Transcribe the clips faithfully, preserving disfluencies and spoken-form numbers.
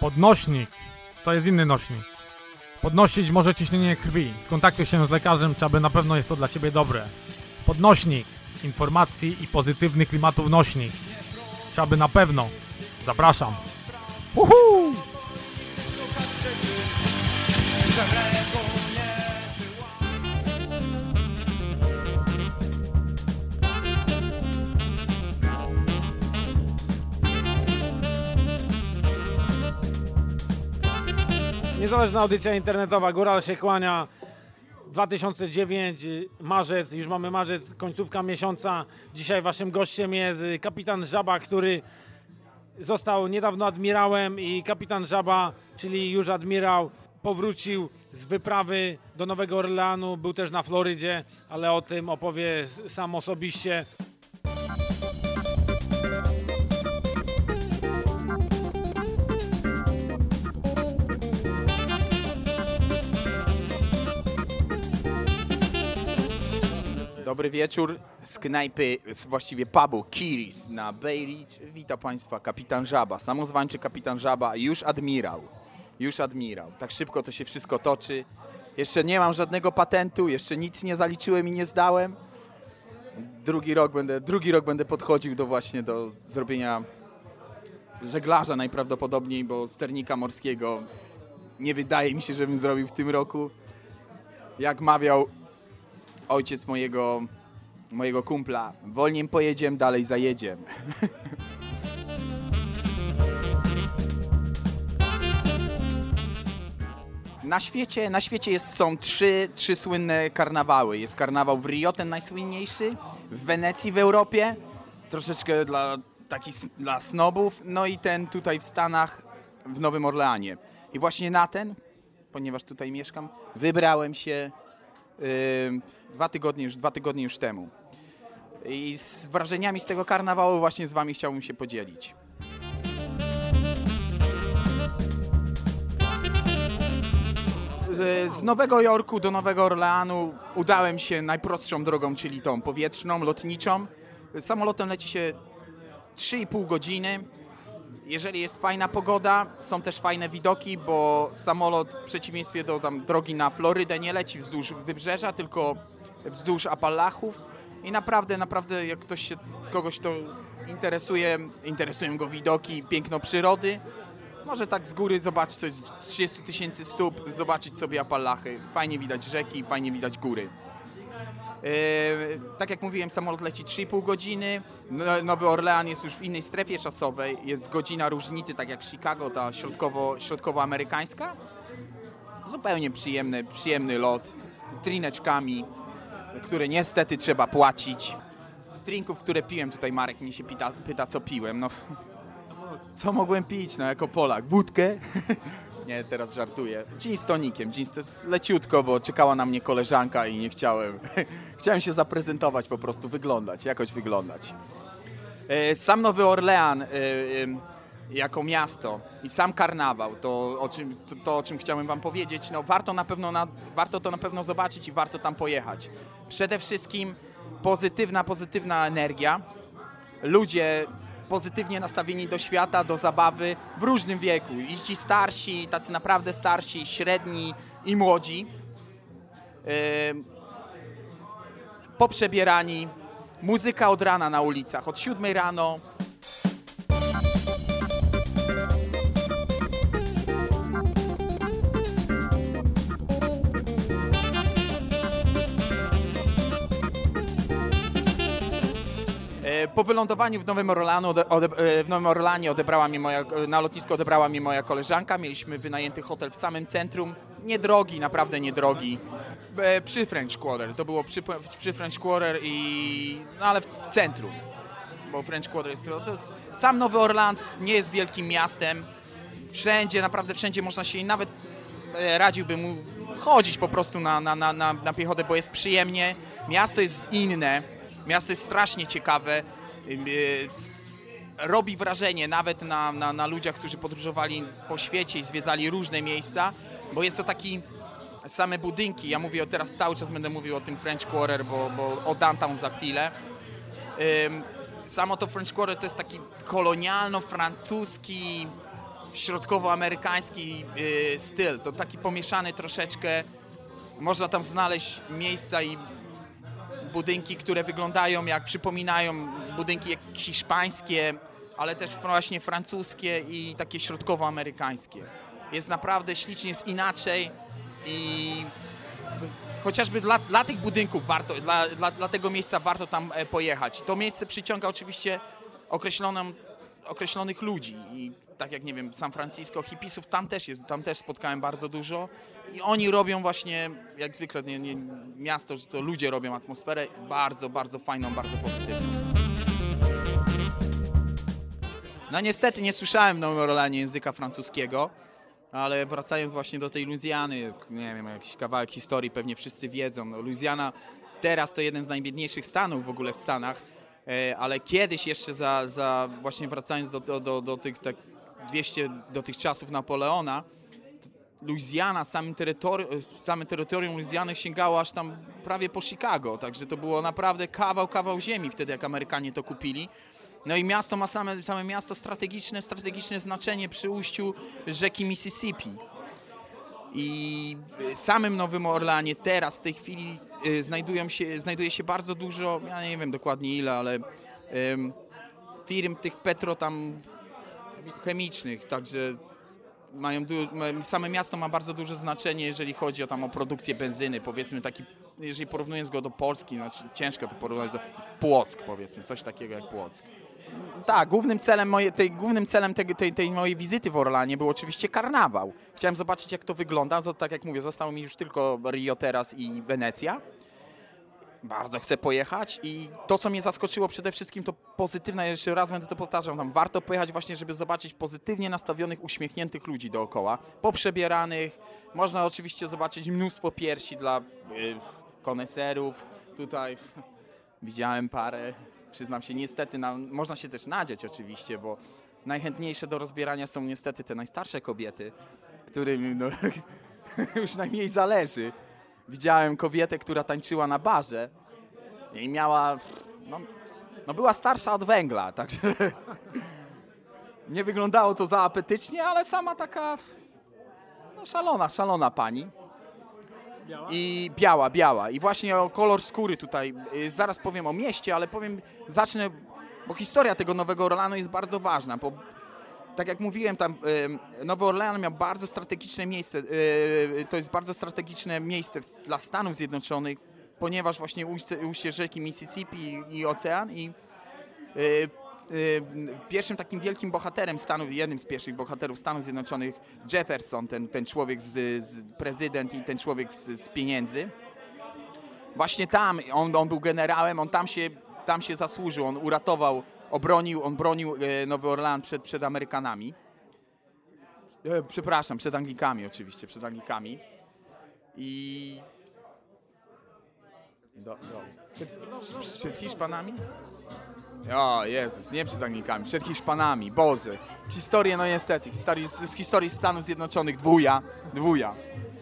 Podnośnik to jest inny nośnik. Podnosić może ciśnienie krwi. Skontaktuj się z lekarzem, czy aby na pewno jest to dla Ciebie dobre. Podnośnik informacji i pozytywnych klimatów nośnik. Czy aby na pewno. Zapraszam. Uhu! Niezależna audycja internetowa, Góral się kłania. dwa tysiące dziewiąty, marzec, już mamy marzec, końcówka miesiąca. Dzisiaj waszym gościem jest kapitan Żaba, który został niedawno admirałem i kapitan Żaba, czyli już admirał, powrócił z wyprawy do Nowego Orleanu, był też na Florydzie, ale o tym opowie sam osobiście. Dobry wieczór z knajpy, z właściwie pubu Kiris na Bay Ridge. Witam Państwa, kapitan Żaba, samozwańczy kapitan Żaba, już admirał, już admirał. Tak szybko to się wszystko toczy. Jeszcze nie mam żadnego patentu, jeszcze nic nie zaliczyłem i nie zdałem. Drugi rok będę, drugi rok będę podchodził do właśnie do zrobienia żeglarza najprawdopodobniej, bo sternika morskiego nie wydaje mi się, żebym zrobił w tym roku. Jak mawiał ojciec mojego, mojego kumpla, wolniej pojedziemy, dalej zajedziemy. Na świecie, na świecie jest, są trzy, trzy słynne karnawały. Jest karnawał w Rio, ten najsłynniejszy, w Wenecji w Europie, troszeczkę dla takich dla snobów, no i ten tutaj w Stanach, w Nowym Orleanie. I właśnie na ten, ponieważ tutaj mieszkam, wybrałem się Yy, dwa tygodnie już, dwa tygodnie już temu. I z wrażeniami z tego karnawału właśnie z wami chciałbym się podzielić. Yy, z Nowego Jorku do Nowego Orleanu udałem się najprostszą drogą, czyli tą powietrzną, lotniczą. Samolotem leci się trzy i pół godziny. Jeżeli jest fajna pogoda, są też fajne widoki, bo samolot w przeciwieństwie do tam, drogi na Florydę nie leci wzdłuż wybrzeża, tylko wzdłuż Apalachów. I naprawdę, naprawdę jak ktoś się, kogoś to interesuje, interesują go widoki, piękno przyrody, może tak z góry zobaczyć coś z trzydziestu tysięcy stóp, zobaczyć sobie Apalachy. Fajnie widać rzeki, fajnie widać góry. Yy, tak jak mówiłem, samolot leci trzy i pół godziny, Nowy Orlean jest już w innej strefie czasowej, jest godzina różnicy, tak jak Chicago, ta środkowo, środkowoamerykańska. Zupełnie przyjemny, przyjemny lot z drineczkami, które niestety trzeba płacić. Z drinków, które piłem, tutaj Marek mnie się pyta, pyta co piłem. No, co mogłem pić, no jako Polak? Wódkę? Nie, teraz żartuję. Gin z tonikiem. Gin to jest leciutko, bo czekała na mnie koleżanka i nie chciałem. Chciałem się zaprezentować, po prostu wyglądać, jakoś wyglądać. Sam Nowy Orlean jako miasto i sam karnawał, to o czym, to, to, o czym chciałem wam powiedzieć, no warto na pewno na, warto to na pewno zobaczyć i warto tam pojechać. Przede wszystkim pozytywna, pozytywna energia. Ludzie pozytywnie nastawieni do świata, do zabawy w różnym wieku. I ci starsi, tacy naprawdę starsi, średni i młodzi. Yy, poprzebierani. Muzyka od rana na ulicach, od siódmej rano. Po wylądowaniu w Nowym Orleanu, ode, ode, w Nowym Orleanie odebrała mnie moja, na lotnisku odebrała mnie moja koleżanka. Mieliśmy wynajęty hotel w samym centrum. Niedrogi, naprawdę niedrogi. Przy French Quarter. To było przy, przy French Quarter i... no ale w, w centrum. Bo French Quarter jest, to jest... Sam Nowy Orlean nie jest wielkim miastem. Wszędzie, naprawdę wszędzie można się... Nawet radziłbym mu chodzić po prostu na, na, na, na piechotę, bo jest przyjemnie. Miasto jest inne. Miasto jest strasznie ciekawe, robi wrażenie nawet na, na, na ludziach, którzy podróżowali po świecie i zwiedzali różne miejsca, bo jest to taki same budynki. Ja mówię teraz cały czas będę mówił o tym French Quarter, bo, bo o downtown za chwilę. Samo to French Quarter to jest taki kolonialno-francuski środkowoamerykański y, styl. To taki pomieszany troszeczkę. Można tam znaleźć miejsca i budynki, które wyglądają jak, przypominają budynki jak hiszpańskie, ale też właśnie francuskie i takie środkowoamerykańskie. Jest naprawdę ślicznie, jest inaczej i chociażby dla, dla tych budynków warto, dla, dla, dla tego miejsca warto tam pojechać. To miejsce przyciąga oczywiście określoną, określonych ludzi i tak jak, nie wiem, San Francisco, hipisów, tam też jest, tam też spotkałem bardzo dużo i oni robią właśnie, jak zwykle nie, nie, miasto, że to ludzie robią atmosferę bardzo, bardzo fajną, bardzo pozytywną. No niestety nie słyszałem w Nowym Orleanie języka francuskiego, ale wracając właśnie do tej Luizjany, nie wiem, jakiś kawałek historii pewnie wszyscy wiedzą. No, Luizjana teraz to jeden z najbiedniejszych stanów w ogóle w Stanach, ale kiedyś jeszcze za, za właśnie wracając do, do, do, do tych tak dwieście, do tych czasów Napoleona, Luizjana, samym terytorium, same terytorium Luizjany sięgało aż tam prawie po Chicago, także to było naprawdę kawał, kawał ziemi wtedy, jak Amerykanie to kupili. No i miasto ma same, same miasto strategiczne, strategiczne znaczenie przy ujściu rzeki Mississippi. I w samym Nowym Orleanie teraz w tej chwili y, znajdują się, znajduje się bardzo dużo, ja nie wiem dokładnie ile, ale y, firm tych petro tam chemicznych, także mają du- same miasto ma bardzo duże znaczenie, jeżeli chodzi o, tam, o produkcję benzyny, powiedzmy taki, jeżeli porównując go do Polski, znaczy ciężko to porównać do Płock, powiedzmy, coś takiego jak Płock. Tak, głównym celem, moje, tej, głównym celem tej, tej, tej mojej wizyty w Orlanie był oczywiście karnawał. Chciałem zobaczyć, jak to wygląda. Tak jak mówię, zostało mi już tylko Rio teraz i Wenecja. Bardzo chcę pojechać i to, co mnie zaskoczyło przede wszystkim, to pozytywne, jeszcze raz będę to powtarzał, tam warto pojechać właśnie, żeby zobaczyć pozytywnie nastawionych, uśmiechniętych ludzi dookoła, poprzebieranych. Można oczywiście zobaczyć mnóstwo piersi dla y, koneserów. Tutaj widziałem parę. Przyznam się, niestety, na, można się też nadziać oczywiście, bo najchętniejsze do rozbierania są niestety te najstarsze kobiety, którym no, już najmniej zależy. Widziałem kobietę, która tańczyła na barze i miała, no, no była starsza od węgla, także nie wyglądało to za apetycznie, ale sama taka no, szalona, szalona pani. Biała? I biała, biała. I właśnie o kolor skóry tutaj, y, zaraz powiem o mieście, ale powiem, zacznę, bo historia tego Nowego Orleanu jest bardzo ważna, bo tak jak mówiłem, tam y, Nowy Orlean miał bardzo strategiczne miejsce, y, to jest bardzo strategiczne miejsce w, dla Stanów Zjednoczonych, ponieważ właśnie ujście, ujście rzeki Mississippi i, i ocean i y, pierwszym takim wielkim bohaterem Stanów, jednym z pierwszych bohaterów Stanów Zjednoczonych, Jefferson, ten, ten człowiek, z, z prezydent i ten człowiek z, z pieniędzy. Właśnie tam, on, on był generałem, on tam się, tam się zasłużył, on uratował, obronił, on bronił Nowy Orlean przed, przed Amerykanami. E, przepraszam, przed Anglikami oczywiście, przed Anglikami. I... Do, do. Przed, przed, przed Hiszpanami? O Jezus, nie przed Anglikami, przed Hiszpanami, Boże. Historię, no niestety, historii, z, z historii Stanów Zjednoczonych, dwuja, dwuja.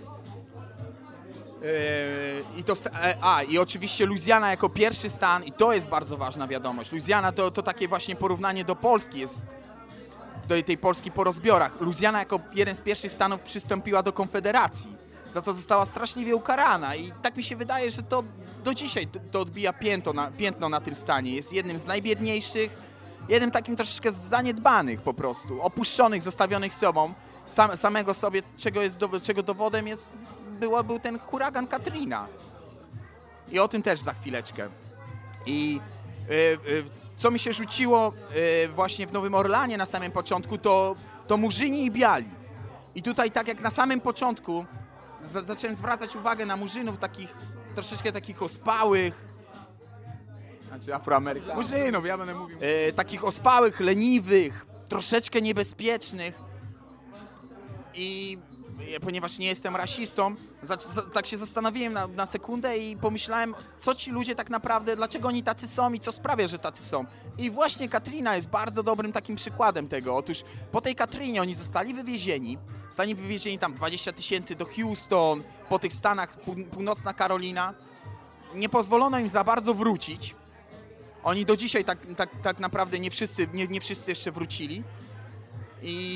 Yy, I to, a, i oczywiście Luizjana jako pierwszy stan, i to jest bardzo ważna wiadomość. Luizjana to, to takie właśnie porównanie do Polski jest, do tej Polski po rozbiorach. Luizjana jako jeden z pierwszych stanów przystąpiła do Konfederacji, za co została straszliwie ukarana i tak mi się wydaje, że to do dzisiaj to, to odbija piętno na, piętno na tym stanie. Jest jednym z najbiedniejszych, jednym takim troszeczkę zaniedbanych po prostu, opuszczonych, zostawionych sobą, sam, samego sobie, czego, jest, czego dowodem jest, było, był ten huragan Katrina. I o tym też za chwileczkę. I y, y, co mi się rzuciło y, właśnie w Nowym Orleanie na samym początku, to, to murzyni i biali. I tutaj tak jak na samym początku za, zacząłem zwracać uwagę na murzynów takich, troszeczkę takich ospałych, znaczy Afroamerykanów, murzynów, ja będę mówił, e, takich ospałych, leniwych, troszeczkę niebezpiecznych i e, ponieważ nie jestem rasistą, za, za, tak się zastanowiłem na, na sekundę i pomyślałem, co ci ludzie tak naprawdę, dlaczego oni tacy są i co sprawia, że tacy są. I właśnie Katrina jest bardzo dobrym takim przykładem tego. Otóż po tej Katrinie oni zostali wywiezieni, zostali wywiezieni tam dwadzieścia tysięcy do Houston, po tych stanach pół, północna Karolina. Nie pozwolono im za bardzo wrócić. Oni do dzisiaj tak, tak, tak naprawdę nie wszyscy, nie, nie wszyscy jeszcze wrócili. I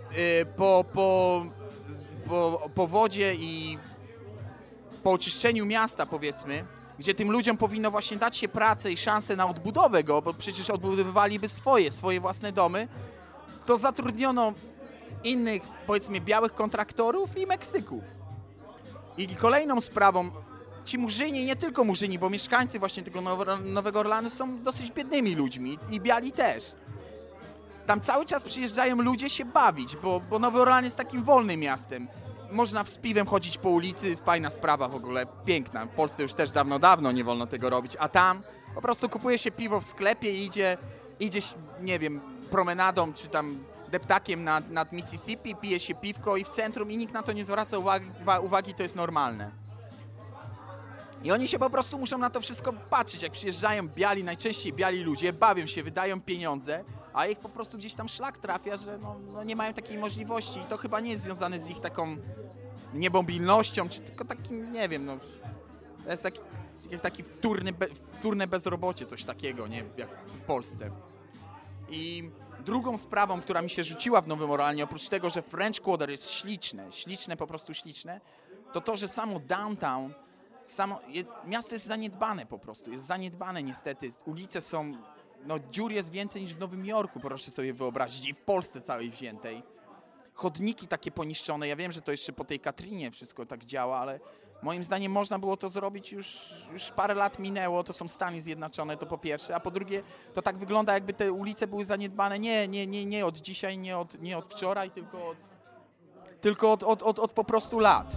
y, po, po, po, po wodzie i po oczyszczeniu miasta, powiedzmy, gdzie tym ludziom powinno właśnie dać się pracę i szansę na odbudowę go, bo przecież odbudowywaliby swoje, swoje własne domy, to zatrudniono innych, powiedzmy, białych kontraktorów i Meksyków. I kolejną sprawą, ci Murzyni, nie tylko Murzyni, bo mieszkańcy właśnie tego Nowego Orleanu są dosyć biednymi ludźmi i biali też. Tam cały czas przyjeżdżają ludzie się bawić, bo, bo Nowy Orlean jest takim wolnym miastem. Można z piwem chodzić po ulicy, fajna sprawa w ogóle, piękna. W Polsce już też dawno, dawno nie wolno tego robić, a tam po prostu kupuje się piwo w sklepie i idzie, idzie, nie wiem, promenadą czy tam deptakiem nad, nad Mississippi, pije się piwko i w centrum i nikt na to nie zwraca uwagi, uwagi, to jest normalne. I oni się po prostu muszą na to wszystko patrzeć, jak przyjeżdżają biali, najczęściej biali ludzie, bawią się, wydają pieniądze, a ich po prostu gdzieś tam szlak trafia, że no, no nie mają takiej możliwości i to chyba nie jest związane z ich taką niemobilnością, czy tylko takim, nie wiem, no, to jest taki, taki wtórny, be, wtórne bezrobocie, coś takiego, nie, jak w Polsce. I drugą sprawą, która mi się rzuciła w Nowym Orleanie, oprócz tego, że French Quarter jest śliczne, śliczne, po prostu śliczne, to to, że samo downtown, samo jest, miasto jest zaniedbane po prostu, jest zaniedbane niestety, ulice są, no dziur jest więcej niż w Nowym Jorku, proszę sobie wyobrazić, i w Polsce całej wziętej. Chodniki takie poniszczone, ja wiem, że to jeszcze po tej Katrinie wszystko tak działa, ale moim zdaniem można było to zrobić już, już parę lat minęło, to są Stany Zjednoczone, to po pierwsze, a po drugie to tak wygląda, jakby te ulice były zaniedbane nie, nie, nie, nie od dzisiaj, nie od, nie od wczoraj, tylko od, tylko od, od, od, od po prostu lat.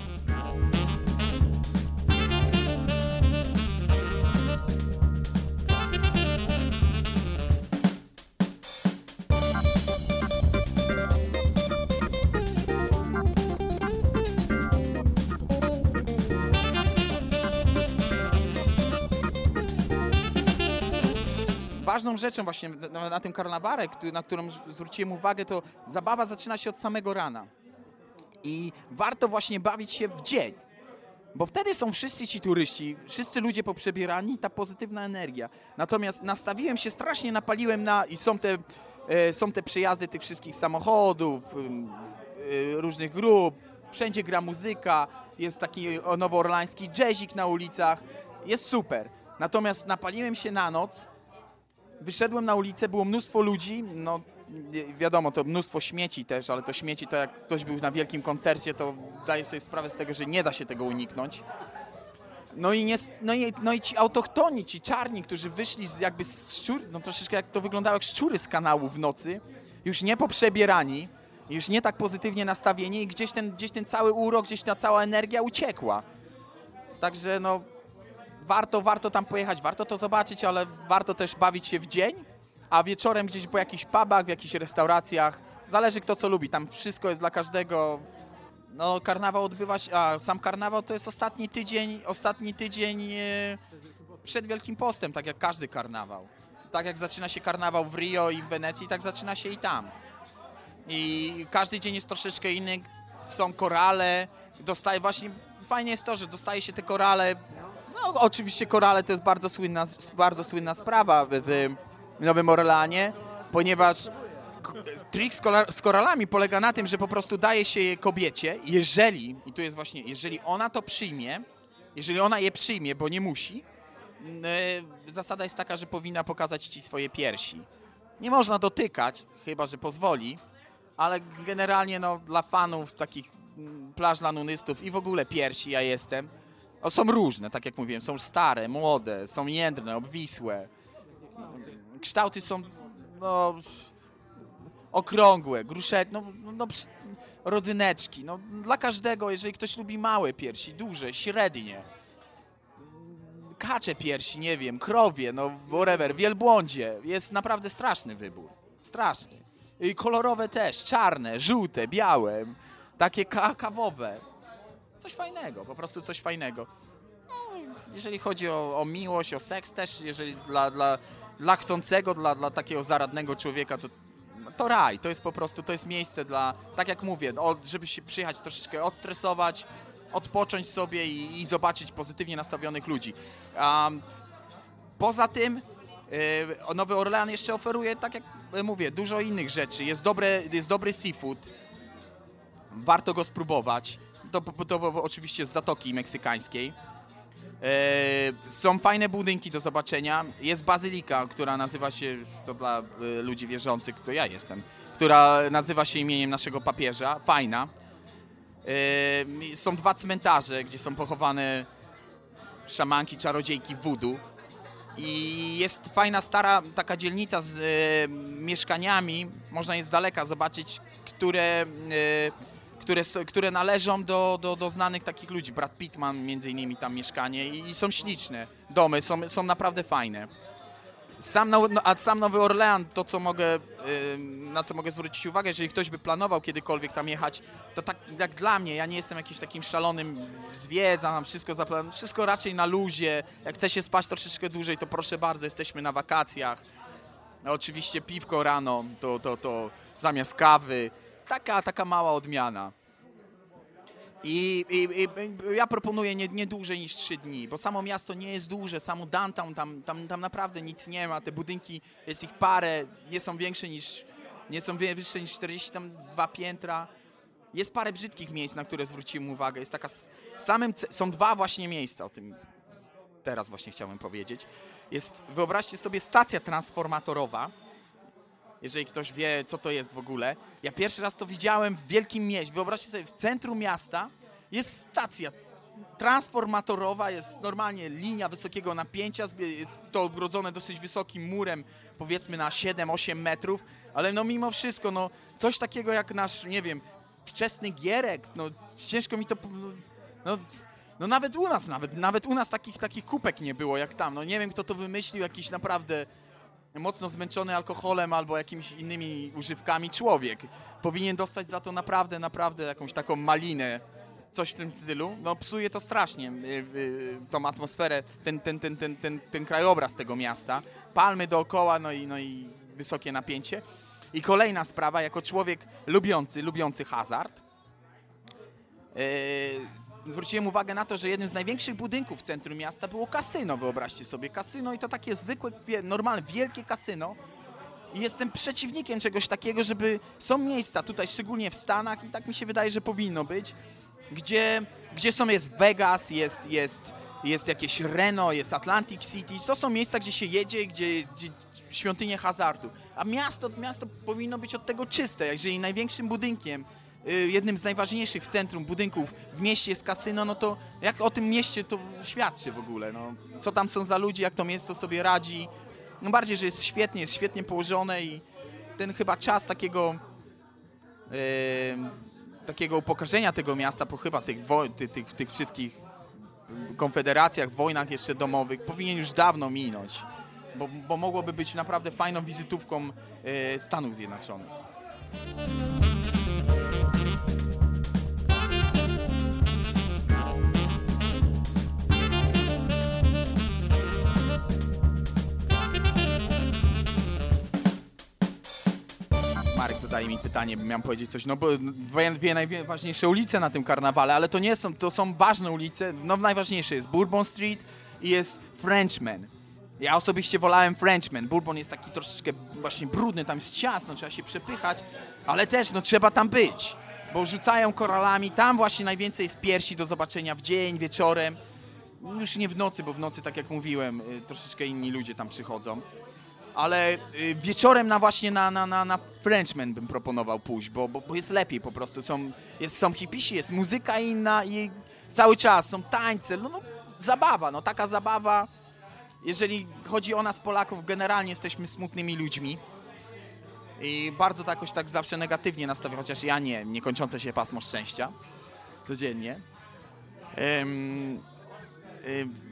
Ważną rzeczą właśnie na, na tym karnawarze, na którą zwróciłem uwagę, to zabawa zaczyna się od samego rana. I warto właśnie bawić się w dzień, bo wtedy są wszyscy ci turyści, wszyscy ludzie poprzebierani, ta pozytywna energia. Natomiast nastawiłem się, strasznie napaliłem na i są te, e, są te przejazdy tych wszystkich samochodów, e, różnych grup, wszędzie gra muzyka, jest taki nowoorlański jazzik na ulicach, jest super. Natomiast napaliłem się na noc, wyszedłem na ulicę, było mnóstwo ludzi, no wiadomo, to mnóstwo śmieci też, ale to śmieci to jak ktoś był na wielkim koncercie, to daje sobie sprawę z tego, że nie da się tego uniknąć. No i, nie, no i, no i ci autochtoni, ci czarni, którzy wyszli z jakby z szczur, no troszeczkę jak to wyglądało jak szczury z kanału w nocy, już nie poprzebierani, już nie tak pozytywnie nastawieni i gdzieś ten, gdzieś ten cały urok, gdzieś ta cała energia uciekła. Także no warto, warto tam pojechać, warto to zobaczyć, ale warto też bawić się w dzień, a wieczorem gdzieś po jakichś pubach, w jakichś restauracjach, zależy kto co lubi, tam wszystko jest dla każdego. No karnawał odbywa się, a sam karnawał to jest ostatni tydzień, ostatni tydzień e, przed Wielkim Postem, tak jak każdy karnawał. Tak jak zaczyna się karnawał w Rio i w Wenecji, tak zaczyna się i tam. I każdy dzień jest troszeczkę inny, są korale, dostaje właśnie, fajnie jest to, że dostaje się te korale. No oczywiście korale to jest bardzo słynna, bardzo słynna sprawa w, w Nowym Orleanie, ponieważ trik z, kola, z koralami polega na tym, że po prostu daje się je kobiecie, jeżeli, i tu jest właśnie, jeżeli ona to przyjmie, jeżeli ona je przyjmie, bo nie musi, yy, zasada jest taka, że powinna pokazać ci swoje piersi. Nie można dotykać, chyba że pozwoli, ale generalnie no, dla fanów takich plaż dla nudystów i w ogóle piersi ja jestem, o, są różne, tak jak mówiłem, są stare, młode, są jędrne, obwisłe. Kształty są no, okrągłe, grusze, no, no, rodzyneczki. No, dla każdego, jeżeli ktoś lubi małe piersi, duże, średnie, kacze piersi, nie wiem, krowie, no whatever, wielbłądzie, jest naprawdę straszny wybór. Straszny. I kolorowe też, czarne, żółte, białe, takie ka- kawowe. Coś fajnego, po prostu coś fajnego. No, jeżeli chodzi o, o miłość, o seks też, jeżeli dla, dla, dla chcącego, dla, dla takiego zaradnego człowieka, to, to raj, to jest po prostu, to jest miejsce dla, tak jak mówię, o, żeby się przyjechać troszeczkę odstresować, odpocząć sobie i, i zobaczyć pozytywnie nastawionych ludzi. Um, poza tym yy, Nowy Orlean jeszcze oferuje, tak jak e, mówię, dużo innych rzeczy. Jest, dobre, jest dobry seafood. Warto go spróbować. To, to, to oczywiście z Zatoki Meksykańskiej. E, są fajne budynki do zobaczenia. Jest bazylika, która nazywa się, to dla e, ludzi wierzących, to ja jestem, która nazywa się imieniem naszego papieża. Fajna. E, są dwa cmentarze, gdzie są pochowane szamanki, czarodziejki voodoo. I jest fajna, stara taka dzielnica z e, mieszkaniami. Można je z daleka zobaczyć, które... E, Które, które należą do, do, do znanych takich ludzi. Brad Pitt ma między innymi tam mieszkanie i, i są śliczne domy, są, są naprawdę fajne. Sam, no, a sam Nowy Orlean, to co mogę, yy, na co mogę zwrócić uwagę, jeżeli ktoś by planował kiedykolwiek tam jechać, to tak jak dla mnie, ja nie jestem jakimś takim szalonym zwiedzam, wszystko zaplan- wszystko raczej na luzie. Jak chce się spać troszeczkę dłużej, to proszę bardzo, jesteśmy na wakacjach. No, oczywiście piwko rano, to, to, to zamiast kawy. Taka, taka mała odmiana. I, i, i ja proponuję nie, nie dłużej niż trzy dni, bo samo miasto nie jest duże, samo downtown, tam, tam, tam naprawdę nic nie ma. Te budynki, jest ich parę, nie są większe niż, nie są wyższe niż czterdzieści dwa piętra. Jest parę brzydkich miejsc, na które zwróciłem uwagę. Jest taka, w samym, są dwa właśnie miejsca, o tym teraz właśnie chciałem powiedzieć. Jest, wyobraźcie sobie, stacja transformatorowa. Jeżeli ktoś wie, co to jest w ogóle. Ja pierwszy raz to widziałem w wielkim mieście. Wyobraźcie sobie, w centrum miasta jest stacja transformatorowa, jest normalnie linia wysokiego napięcia, jest to ogrodzone dosyć wysokim murem, powiedzmy na siedem osiem metrów, ale no mimo wszystko, no coś takiego jak nasz, nie wiem, wczesny Gierek, no ciężko mi to... No, no nawet u nas, nawet, nawet u nas takich, takich kupek nie było jak tam. No nie wiem, kto to wymyślił, jakiś naprawdę... mocno zmęczony alkoholem albo jakimiś innymi używkami człowiek. Powinien dostać za to naprawdę, naprawdę jakąś taką malinę, coś w tym stylu. No psuje to strasznie, yy, yy, tą atmosferę, ten, ten, ten, ten, ten, ten krajobraz tego miasta. Palmy dookoła, no i, no i wysokie napięcie. I kolejna sprawa, jako człowiek lubiący, lubiący hazard, Yy, zwróciłem uwagę na to, że jednym z największych budynków w centrum miasta było kasyno, wyobraźcie sobie. Kasyno i to takie zwykłe, normalne, wielkie kasyno. I jestem przeciwnikiem czegoś takiego, żeby... Są miejsca tutaj, szczególnie w Stanach, i tak mi się wydaje, że powinno być, gdzie, gdzie są, jest Vegas, jest, jest, jest jakieś Reno, jest Atlantic City. To są miejsca, gdzie się jedzie, gdzie, gdzie świątynie hazardu. A miasto, miasto powinno być od tego czyste. Jeżeli największym budynkiem, jednym z najważniejszych w centrum budynków w mieście jest kasyno, no to jak o tym mieście to świadczy w ogóle, no. Co tam są za ludzie, jak to miasto sobie radzi. No bardziej, że jest świetnie, jest świetnie położone i ten chyba czas takiego yy, takiego upokarzenia tego miasta po chyba tych, wo- tych, tych, tych wszystkich konfederacjach, wojnach jeszcze domowych powinien już dawno minąć, bo, bo mogłoby być naprawdę fajną wizytówką yy, Stanów Zjednoczonych. Marek zadaje mi pytanie, bym miał powiedzieć coś, no bo dwie, dwie najważniejsze ulice na tym karnawale, ale to nie są, to są ważne ulice, no najważniejsze jest Bourbon Street i jest Frenchman. Ja osobiście wolałem Frenchman. Bourbon jest taki troszeczkę właśnie brudny, tam jest ciasno, trzeba się przepychać, ale też no trzeba tam być, bo rzucają koralami, tam właśnie najwięcej jest piersi do zobaczenia w dzień, wieczorem, już nie w nocy, bo w nocy, tak jak mówiłem, troszeczkę inni ludzie tam przychodzą. Ale wieczorem na właśnie na, na, na, na Frenchman bym proponował pójść, bo, bo, bo jest lepiej po prostu. Są, jest, są hipisi, jest muzyka inna i cały czas są tańce. No, no, zabawa, no taka zabawa. Jeżeli chodzi o nas Polaków, generalnie jesteśmy smutnymi ludźmi. I bardzo to jakoś tak zawsze negatywnie nastawiam, chociaż ja nie, niekończące się pasmo szczęścia. Codziennie. Ym, ym,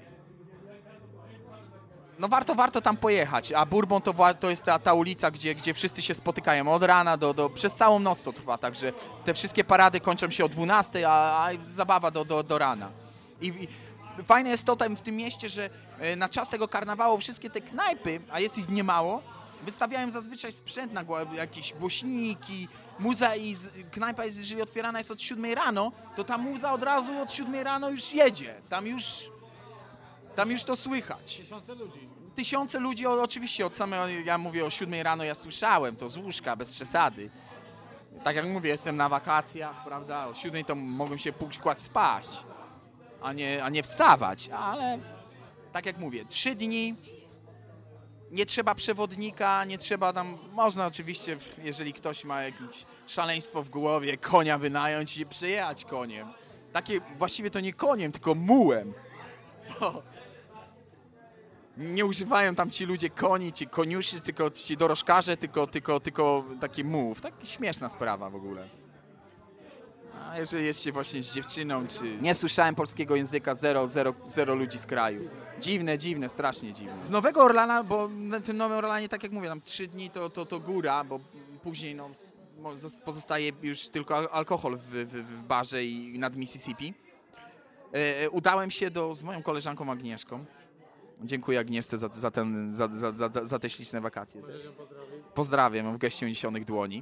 No warto, warto tam pojechać, a Bourbon to, to jest ta, ta ulica, gdzie, gdzie wszyscy się spotykają od rana do, do... Przez całą noc to trwa, także te wszystkie parady kończą się o dwunastej, a, a zabawa do, do, do rana. I, I fajne jest to tam w tym mieście, że na czas tego karnawału wszystkie te knajpy, a jest ich niemało, wystawiają zazwyczaj sprzęt na jakieś głośniki, muza i z, knajpa jest, jeżeli otwierana jest od siódmej rano, to ta muza od razu od siódmej rano już jedzie, tam już... Tam już to słychać. Tysiące ludzi. Tysiące ludzi, o, oczywiście od samego, ja mówię o siódmej rano, ja słyszałem to z łóżka, bez przesady. Tak jak mówię, jestem na wakacjach, prawda, o siódmej to mogłem się pójść kłaść spać, a nie, a nie wstawać, ale tak jak mówię, trzy dni, nie trzeba przewodnika, nie trzeba tam, można oczywiście, jeżeli ktoś ma jakieś szaleństwo w głowie, konia wynająć i przejechać koniem. Takie, właściwie to nie koniem, tylko mułem. Bo nie używają tam ci ludzie koni, ci koniuszy, tylko ci dorożkarze, tylko, tylko, tylko taki muł. Taka śmieszna sprawa w ogóle. A jeżeli jest się właśnie z dziewczyną, czy... Nie słyszałem polskiego języka, zero, zero, zero ludzi z kraju. Dziwne, dziwne, strasznie dziwne. Z Nowego Orlana, bo na tym Nowym Orlanie, tak jak mówię, tam trzy dni to, to, to góra, bo później no, pozostaje już tylko alkohol w, w, w barze i nad Mississippi. E, udałem się do, z moją koleżanką Agnieszką. Dziękuję Agnieszce za, za, ten, za, za, za, za te śliczne wakacje. Pozdrawiam w geście uniesionych dłoni.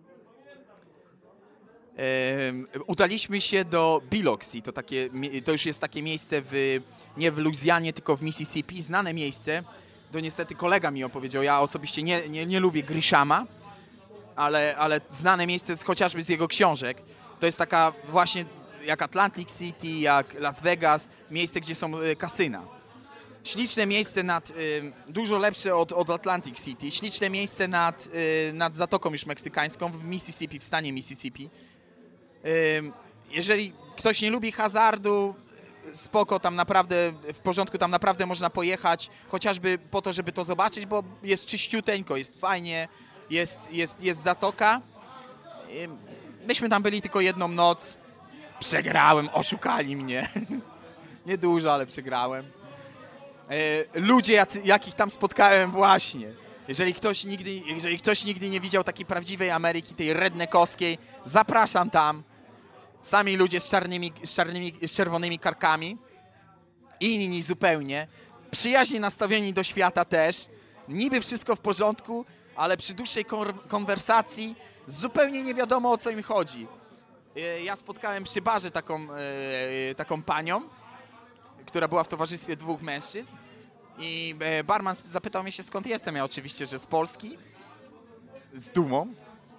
E, udaliśmy się do Biloxi, to, takie, to już jest takie miejsce w, nie w Luizjanie, tylko w Mississippi, znane miejsce. To niestety kolega mi opowiedział, ja osobiście nie, nie, nie lubię Grishama, ale, ale znane miejsce z, chociażby z jego książek. To jest taka właśnie jak Atlantic City, jak Las Vegas, miejsce, gdzie są kasyna. Śliczne miejsce nad, y, dużo lepsze od, od Atlantic City, śliczne miejsce nad, y, nad Zatoką już meksykańską w Mississippi, w stanie Mississippi. Y, jeżeli ktoś nie lubi hazardu, spoko, tam naprawdę, w porządku, tam naprawdę można pojechać, chociażby po to, żeby to zobaczyć, bo jest czyściuteńko, jest fajnie, jest, jest, jest Zatoka. Y, myśmy tam byli tylko jedną noc, przegrałem, oszukali mnie. Niedużo, ale przegrałem. Ludzie, jacy, jakich tam spotkałem właśnie. Jeżeli ktoś, nigdy, jeżeli ktoś nigdy nie widział takiej prawdziwej Ameryki, tej redneckowskiej, zapraszam tam. Sami ludzie z czarnymi, z czarnymi, z czerwonymi karkami. Inni zupełnie. Przyjaźnie nastawieni do świata też. Niby wszystko w porządku, ale przy dłuższej konwersacji zupełnie nie wiadomo, o co im chodzi. Ja spotkałem przy barze taką, taką panią, która była w towarzystwie dwóch mężczyzn i barman zapytał mnie się, skąd jestem. Ja oczywiście, że z Polski, z dumą,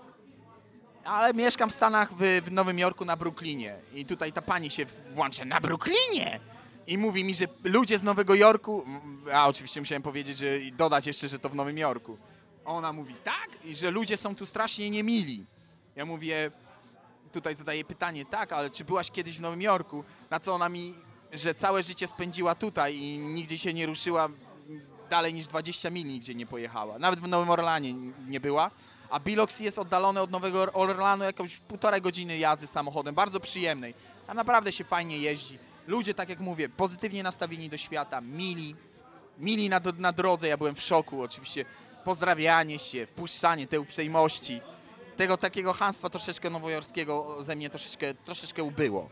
ale mieszkam w Stanach, w, w Nowym Jorku, na Brooklynie i tutaj ta pani się włącza, na Brooklynie, i mówi mi, że ludzie z Nowego Jorku, a oczywiście musiałem powiedzieć, że i dodać jeszcze, że to w Nowym Jorku. Ona mówi tak, i że ludzie są tu strasznie niemili. Ja mówię, tutaj zadaję pytanie, tak, ale czy byłaś kiedyś w Nowym Jorku? Na co ona mi, że całe życie spędziła tutaj i nigdzie się nie ruszyła, dalej niż dwadzieścia mil nigdzie nie pojechała. Nawet w Nowym Orlanie nie była. A Biloxi jest oddalone od Nowego Orlanu jakąś półtorej godziny jazdy samochodem, bardzo przyjemnej. Tam naprawdę się fajnie jeździ. Ludzie, tak jak mówię, pozytywnie nastawieni do świata, mili, mili na, na drodze. Ja byłem w szoku, oczywiście pozdrawianie się, wpuszczanie tej uprzejmości. Tego takiego chamstwa troszeczkę nowojorskiego ze mnie troszeczkę, troszeczkę ubyło.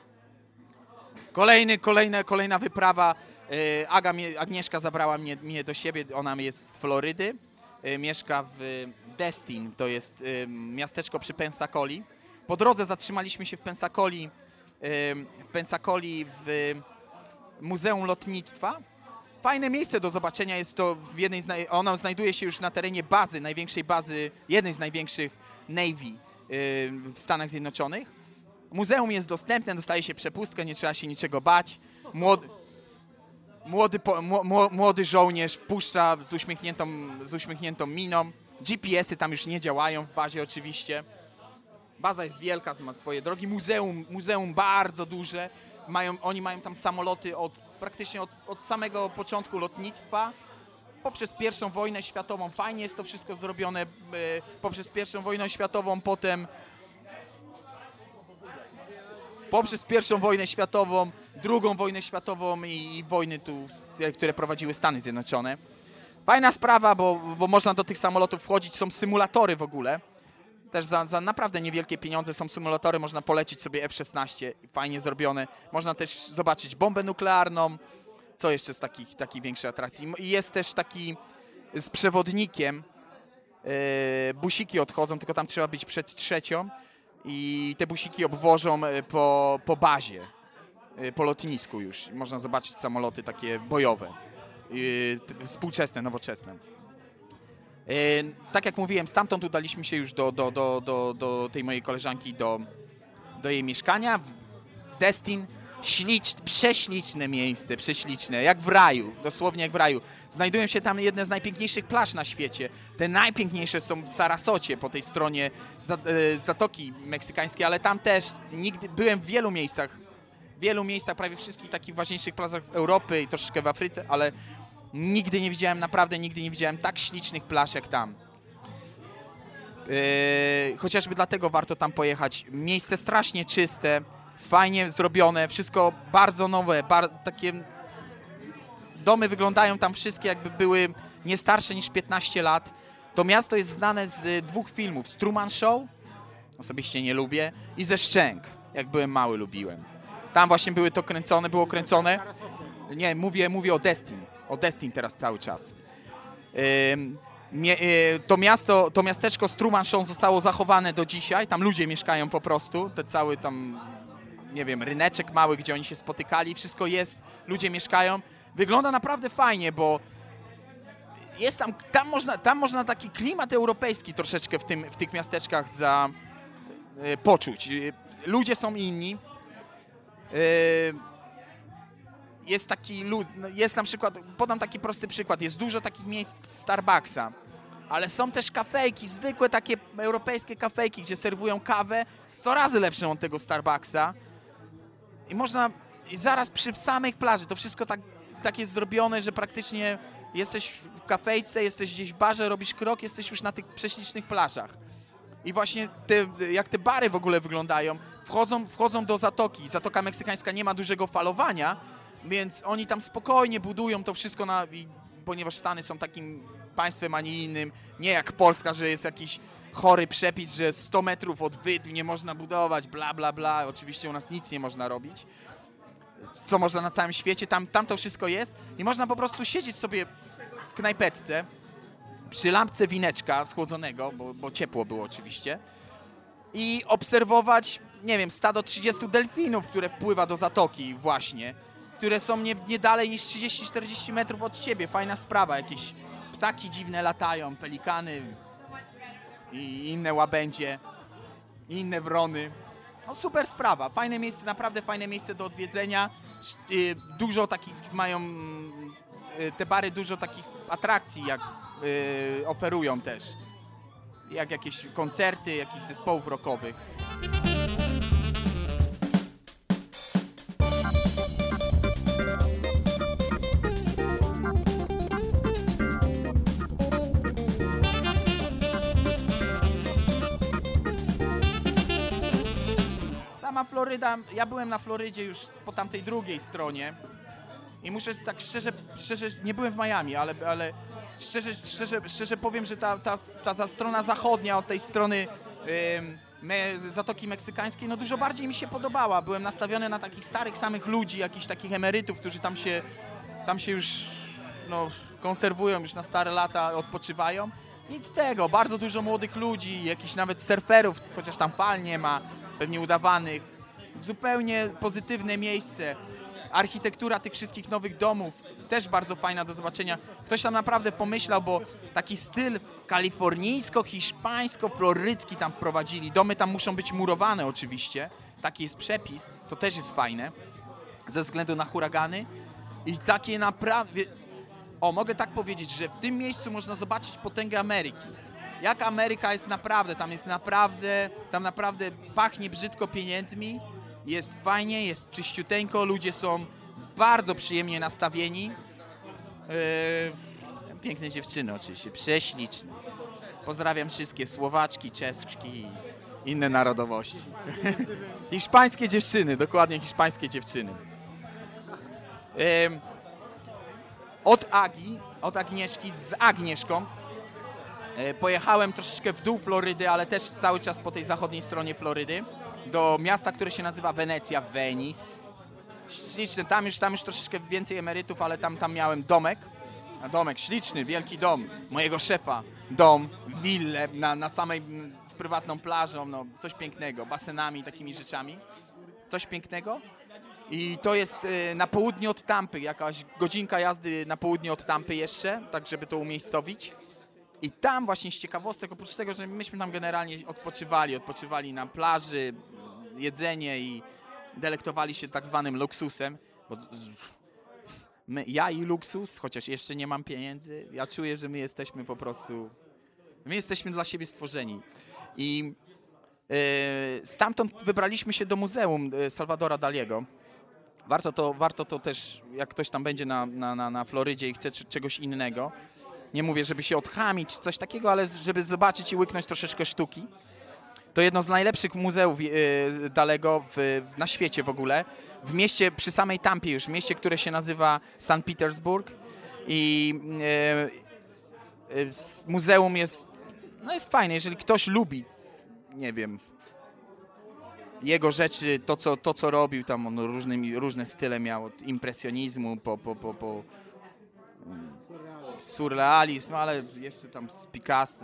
Kolejny, kolejna, kolejna wyprawa. Aga, Agnieszka zabrała mnie, mnie do siebie, ona jest z Florydy. Mieszka w Destin, to jest miasteczko przy Pensacoli. Po drodze zatrzymaliśmy się w Pensacoli, w Pensacoli w Muzeum Lotnictwa. Fajne miejsce do zobaczenia jest to, w jednej z, ono znajduje się już na terenie bazy, największej bazy, jednej z największych Navy w Stanach Zjednoczonych. Muzeum jest dostępne, dostaje się przepustkę, nie trzeba się niczego bać. Młody, młody, młody żołnierz wpuszcza z uśmiechniętą, z uśmiechniętą miną. G P S-y tam już nie działają w bazie oczywiście. Baza jest wielka, ma swoje drogi. Muzeum, muzeum bardzo duże. Mają, oni mają tam samoloty od, praktycznie od, od samego początku lotnictwa. Poprzez pierwszą wojnę światową. Fajnie jest to wszystko zrobione. E, poprzez pierwszą wojnę światową, potem poprzez pierwszą wojnę światową, drugą wojnę światową i, i wojny, tu, które prowadziły Stany Zjednoczone. Fajna sprawa, bo, bo można do tych samolotów wchodzić. Są symulatory w ogóle. Też za, za naprawdę niewielkie pieniądze są symulatory. Można polecić sobie F szesnaście. Fajnie zrobione. Można też zobaczyć bombę nuklearną. Co jeszcze z takich, takich większych atrakcji? I jest też taki z przewodnikiem. Yy, busiki odchodzą, tylko tam trzeba być przed trzecią. I te busiki obwożą po, po bazie. y, po lotnisku już. Można zobaczyć samoloty takie bojowe, y, t- współczesne, nowoczesne. Y, tak jak mówiłem, stamtąd udaliśmy się już do, do, do, do, do tej mojej koleżanki, do, do jej mieszkania w Destin. Ślicz, prześliczne miejsce, prześliczne, jak w raju, dosłownie jak w raju. Znajdują się tam jedne z najpiękniejszych plaż na świecie. Te najpiękniejsze są w Sarasocie, po tej stronie Zatoki Meksykańskiej, ale tam też nigdy, byłem w wielu miejscach, w wielu miejscach, prawie wszystkich takich ważniejszych plażach w Europie i troszeczkę w Afryce, ale nigdy nie widziałem, naprawdę nigdy nie widziałem tak ślicznych plaż jak tam. Yy, chociażby dlatego warto tam pojechać. Miejsce strasznie czyste, fajnie zrobione, wszystko bardzo nowe, bar takie domy wyglądają tam wszystkie jakby były nie starsze niż piętnaście lat. To miasto jest znane z dwóch filmów, z Truman Show, osobiście nie lubię, i ze Szczęk, jak byłem mały lubiłem. Tam właśnie były to kręcone, było kręcone. Nie, mówię, mówię o Destin, o Destin teraz cały czas. Yy, To miasto, to miasteczko z Truman Show zostało zachowane do dzisiaj, tam ludzie mieszkają po prostu, te cały tam, nie wiem, ryneczek mały, gdzie oni się spotykali, wszystko jest, ludzie mieszkają. Wygląda naprawdę fajnie, bo jest tam, tam można, tam można taki klimat europejski troszeczkę w, tym, w tych miasteczkach za, y, poczuć. Y, ludzie są inni. Y, jest taki, jest na przykład, podam taki prosty przykład, jest dużo takich miejsc Starbucksa, ale są też kafejki, zwykłe takie europejskie kafejki, gdzie serwują kawę sto razy lepszą od tego Starbucksa. I można, i zaraz przy samych plaży, to wszystko tak, tak jest zrobione, że praktycznie jesteś w kafejce, jesteś gdzieś w barze, robisz krok, jesteś już na tych prześlicznych plażach. I właśnie te, jak te bary w ogóle wyglądają, wchodzą, wchodzą do zatoki. Zatoka Meksykańska nie ma dużego falowania, więc oni tam spokojnie budują to wszystko, na, i, ponieważ Stany są takim państwem, a nie innym, nie jak Polska, że jest jakiś chory przepis, że sto metrów od wydm nie można budować, bla, bla, bla. Oczywiście u nas nic nie można robić, co można na całym świecie. Tam, tam to wszystko jest i można po prostu siedzieć sobie w knajpeczce przy lampce wineczka schłodzonego, bo, bo ciepło było oczywiście, i obserwować, nie wiem, stado trzydziestu delfinów, które wpływa do zatoki właśnie, które są nie, nie dalej niż trzydzieści czterdzieści metrów od siebie. Fajna sprawa, jakieś ptaki dziwne latają, pelikany i inne łabędzie, i inne wrony. No super sprawa, fajne miejsce, naprawdę fajne miejsce do odwiedzenia. Dużo takich mają, te bary dużo takich atrakcji jak yy, oferują też, jak jakieś koncerty, jakichś zespołów rockowych. Sama Floryda, ja byłem na Florydzie już po tamtej drugiej stronie i muszę tak szczerze, szczerze nie byłem w Miami, ale, ale szczerze, szczerze, szczerze powiem, że ta, ta, ta strona zachodnia od tej strony yy, me, Zatoki Meksykańskiej, no dużo bardziej mi się podobała. Byłem nastawiony na takich starych samych ludzi, jakichś takich emerytów, którzy tam się, tam się już no, konserwują, już na stare lata odpoczywają. Nic z tego, bardzo dużo młodych ludzi, jakichś nawet surferów, chociaż tam fal nie ma, pewnie udawanych. Zupełnie pozytywne miejsce. Architektura tych wszystkich nowych domów też bardzo fajna do zobaczenia. Ktoś tam naprawdę pomyślał, bo taki styl kalifornijsko-hiszpańsko-florycki tam wprowadzili. Domy tam muszą być murowane oczywiście. Taki jest przepis. To też jest fajne. Ze względu na huragany. I takie naprawdę... O, mogę tak powiedzieć, że w tym miejscu można zobaczyć potęgę Ameryki. Jak Ameryka jest naprawdę, tam jest naprawdę, tam naprawdę pachnie brzydko pieniędzmi, jest fajnie, jest czyściuteńko, ludzie są bardzo przyjemnie nastawieni. Yy, piękne dziewczyny oczywiście, prześliczne. Pozdrawiam wszystkie Słowaczki, Czeszki i inne narodowości. Hiszpańskie dziewczyny, dokładnie hiszpańskie dziewczyny. Yy, od Agi, od Agnieszki z Agnieszką pojechałem troszeczkę w dół Florydy, ale też cały czas po tej zachodniej stronie Florydy, do miasta, które się nazywa Wenecja, Venice. Śliczne, tam już, tam już troszeczkę więcej emerytów, ale tam, tam miałem domek. A domek, śliczny, wielki dom mojego szefa. Dom, willę na, na samej, z prywatną plażą, no coś pięknego, basenami, takimi rzeczami. Coś pięknego. I to jest y, na południe od Tampy, jakaś godzinka jazdy na południe od Tampy jeszcze, tak żeby to umiejscowić. I tam właśnie z ciekawostek, oprócz tego, że myśmy tam generalnie odpoczywali, odpoczywali na plaży, jedzenie i delektowali się tak zwanym luksusem, bo my, ja i luksus, chociaż jeszcze nie mam pieniędzy, ja czuję, że my jesteśmy po prostu, my jesteśmy dla siebie stworzeni. I yy, stamtąd wybraliśmy się do Muzeum Salvadora Daliego. Warto to, warto to też, jak ktoś tam będzie na, na, na, na Florydzie i chce czegoś innego, nie mówię, żeby się odchamić czy coś takiego, ale żeby zobaczyć i łyknąć troszeczkę sztuki. To jedno z najlepszych muzeów yy, Dalego w, na świecie w ogóle. W mieście, przy samej Tampie już, mieście, które się nazywa Sankt Petersburg. I yy, yy, muzeum jest, no jest fajne, jeżeli ktoś lubi, nie wiem, jego rzeczy, to co, to, co robił, tam on różnymi, różne style miał, od impresjonizmu po, po, po, po surrealizm, ale jeszcze tam z Picasso.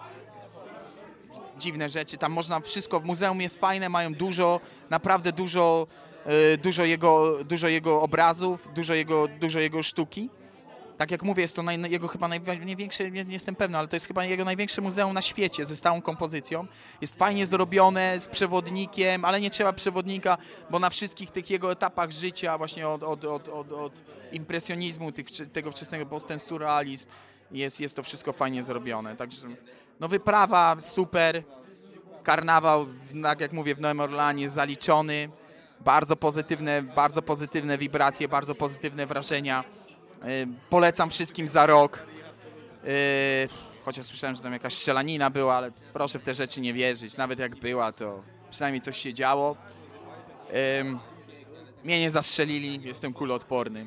Dziwne rzeczy, tam można wszystko, w muzeum jest fajne, mają dużo, naprawdę dużo, yy, dużo, jego, dużo jego obrazów, dużo jego, dużo jego sztuki. Tak jak mówię, jest to naj, jego chyba największe, nie, nie jestem pewny, ale to jest chyba jego największe muzeum na świecie ze stałą kompozycją. Jest fajnie zrobione, z przewodnikiem, ale nie trzeba przewodnika, bo na wszystkich tych jego etapach życia, właśnie od, od, od, od, od impresjonizmu, tych, tego wczesnego, bo ten surrealizm, jest, jest to wszystko fajnie zrobione. Także no wyprawa super, karnawał, tak jak mówię, w Nowym Orleanie zaliczony, bardzo pozytywne, bardzo pozytywne wibracje, bardzo pozytywne wrażenia. Yy, polecam wszystkim za rok, yy, chociaż słyszałem, że tam jakaś strzelanina była, ale proszę w te rzeczy nie wierzyć, nawet jak była, to przynajmniej coś się działo. Yy, mnie nie zastrzelili, jestem kuloodporny.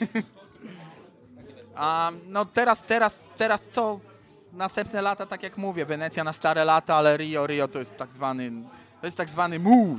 A no teraz, teraz, teraz co? Następne lata, tak jak mówię, Wenecja na stare lata, ale Rio, Rio to jest tak zwany, to jest tak zwany mus.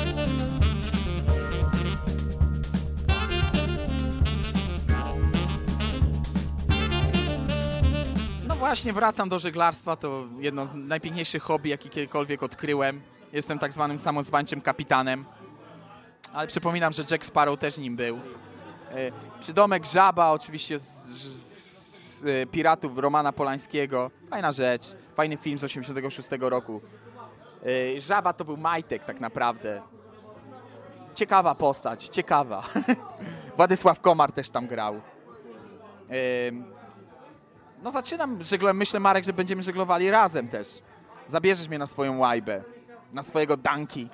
No właśnie, wracam do żeglarstwa, to jedno z najpiękniejszych hobby, jakie kiedykolwiek odkryłem. Jestem tak zwanym samozwańczym kapitanem, ale przypominam, że Jack Sparrow też nim był. Przydomek Żaba, oczywiście z, z Piratów Romana Polańskiego. Fajna rzecz, fajny film z osiemdziesiątego szóstego roku. Żaba to był Majtek tak naprawdę. Ciekawa postać, ciekawa. Władysław Komar też tam grał. No zaczynam żeglować, myślę Marek, że będziemy żeglowali razem też. Zabierzesz mnie na swoją łajbę, na swojego danki.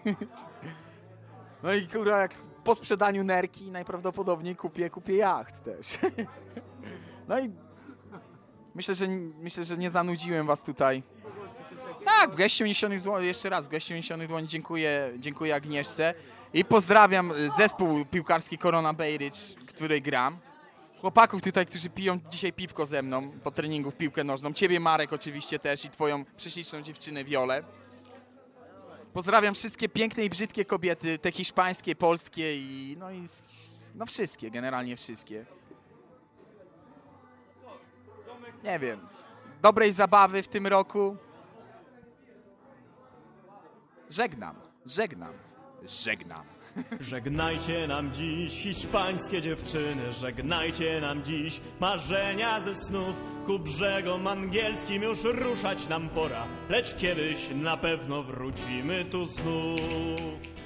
No i kurwa, jak po sprzedaniu nerki najprawdopodobniej kupię, kupię jacht też. No i myślę, że myślę, że nie zanudziłem was tutaj. Tak, w geście uniesionych dłoni, jeszcze raz, w geście uniesionych dłoni dziękuję, dziękuję Agnieszce i pozdrawiam zespół piłkarski Korona Bejrycz, w której gram. Chłopaków tutaj, którzy piją dzisiaj piwko ze mną po treningu w piłkę nożną. Ciebie, Marek, oczywiście też i twoją prześliczną dziewczynę Wiolę. Pozdrawiam wszystkie piękne i brzydkie kobiety, te hiszpańskie, polskie i no i no wszystkie, generalnie wszystkie. Nie wiem, dobrej zabawy w tym roku. Żegnam, żegnam, żegnam. Żegnajcie nam dziś hiszpańskie dziewczyny, żegnajcie nam dziś marzenia ze snów. Ku brzegom angielskim już ruszać nam pora, lecz kiedyś na pewno wrócimy tu znów.